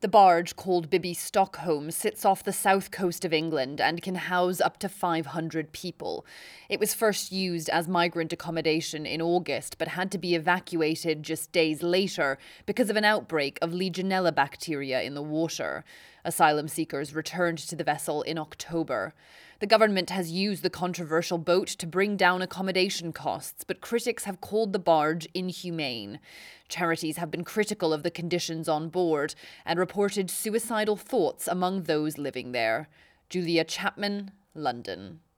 The barge, called Bibby Stockholm, sits off the south coast of England and can house up to 500 people. It was first used as migrant accommodation in August, but had to be evacuated just days later because of an outbreak of Legionella bacteria in the water. Asylum seekers returned to the vessel in October. The government has used the controversial boat to bring down accommodation costs, but critics have called the barge inhumane. Charities have been critical of the conditions on board and reported suicidal thoughts among those living there. Julia Chapman, London.